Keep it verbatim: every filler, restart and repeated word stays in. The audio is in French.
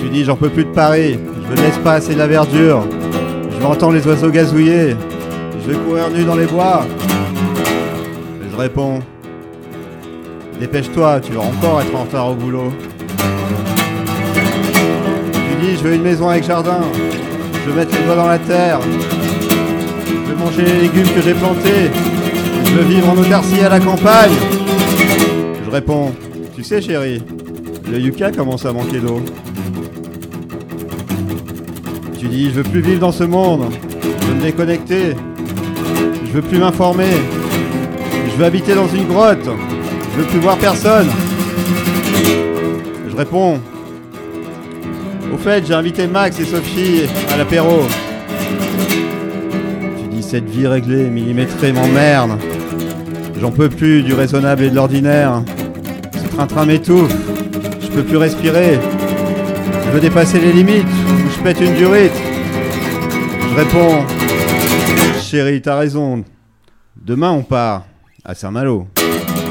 Tu dis j'en peux plus de Paris, je veux de l'espace et de la verdure. Je veux entendre les oiseaux gazouiller. Je veux courir nu dans les bois. Et je réponds, dépêche-toi, tu vas encore être en retard au boulot. Tu dis je veux une maison avec jardin. Je veux mettre les doigts dans la terre. Je veux manger les légumes que j'ai plantés. Je veux vivre en autarcie à la campagne. Je réponds, tu sais chérie, le yucca commence à manquer d'eau. Tu dis, je veux plus vivre dans ce monde. Je veux me déconnecter. Je veux plus m'informer. Je veux habiter dans une grotte. Je veux plus voir personne. Je réponds, au fait, j'ai invité Max et Sophie à l'apéro. Tu dis, cette vie réglée, millimétrée m'emmerde. J'en peux plus du raisonnable et de l'ordinaire. Ce train-train m'étouffe. Je peux plus respirer. Je veux dépasser les limites ou je pète une durite. Je réponds, chérie, t'as raison. Demain on part à Saint-Malo.